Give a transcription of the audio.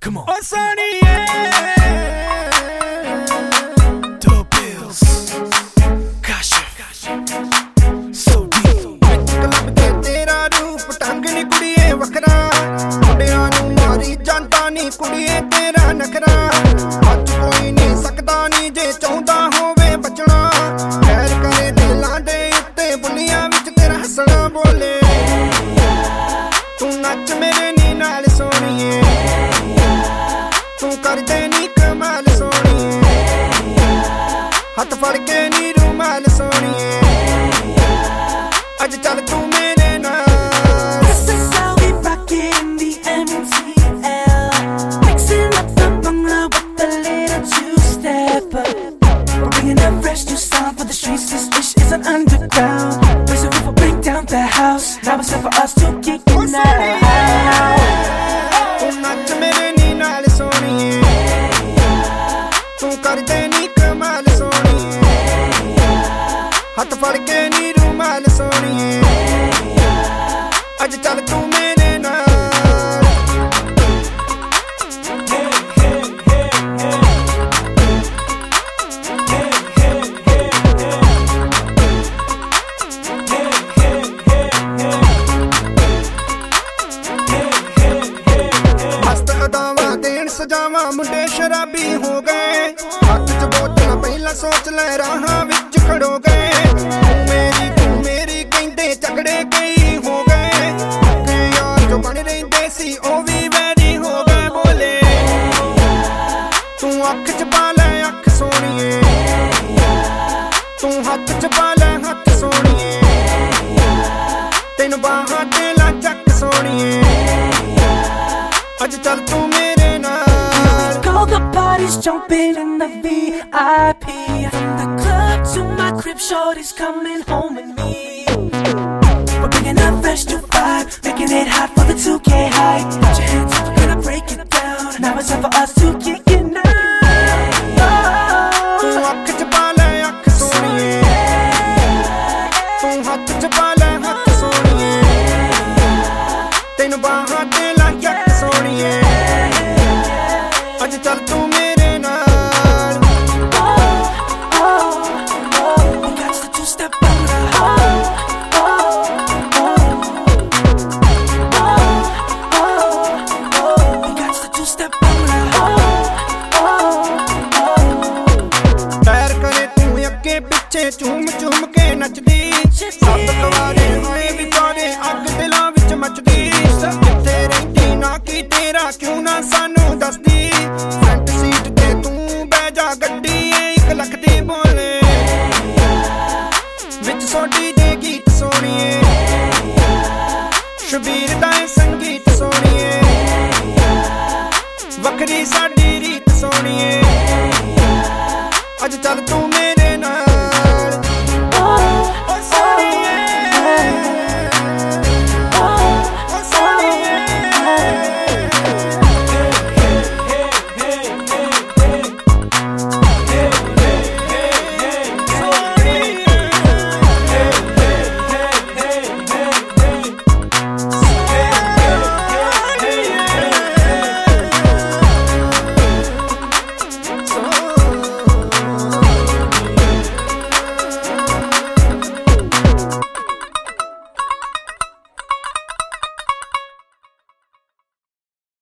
Come on. Oh, Sonny, yeah. Double bills. Kasha. So deep. कलब के तेरा रूप टंगनी कुड़िए वखरा मुंडिया नू मारी जानता नी कुड़िए तेरा नखरा अज कोई नहीं सकदा नी जे चाहुंदा होवे बचना खैर करे दिलां दे उत्ते बुलियां विच तेरा हसना बोले तू नच मेरे नी नाल सोहणीए तू कर दे नी कमाल सोहणीए हथ फड़ के नी रुमाल सोहणीए अज चल तू मेरे नाल। This is how we rock it in the MTL. Mixing up the bangla with a little two-step. We're bringing a fresh new sound for the streets. This dish is an underground. Raise the roof, we'll break down the house. Now it's time for us to kick it now. तू नच मेरे नी नाल सोहणीए तू कर दे नी कमाल सोहणीए हथ फड़ के नी रुमाल सोहणीए अज चल तू मेरे नाल। मस्त अदावां देण सजावां मुंडे शराबी हो गए हथ च बोतल पहला सोच ले राहां विच खड़ो गए तू मेरी कहंदे झगड़े कई हो गए ते यार जो बन रहिंदे सी ओ वी वैरी हो गए बोले तू अख च पा ले अख सोहणीए तू हथ च पा ले हथ सोहणीए तैनू बाहां ते ला चक सोहणीए अज चल तू मेरे नाल। Go, the party's jumping in the VIP. From the club to my crib, shorty's coming home with me. We're bringing a fresh new vibe, making it hot for the 2K high. Put your hands up, we're gonna break it down. Now it's time for us to kick it now. तू अख च पा ले अख सोहणीए तू हथ च पा ले हथ सोहणीए तैनू बाहां ते ला चक सोहणीए अज चल तू मेरे नाल। We got the two-step bangla. We got the two-step bangla. पैर करे तू अगे पिछे झूम झूम के नचदी सब तवारे होए विचारे अग दिलां विच मचदी जिथे रहिंदी ना की तेरा क्यों ना सानू दसदी फ्रंट सीट ते तू बह जा गड्डी 1 लख दी बोले विच सोडी दे गीत सोहणीए शबीर दा संगीत सोहणीए वखरी साडी रीत सोहणीए अज चल तू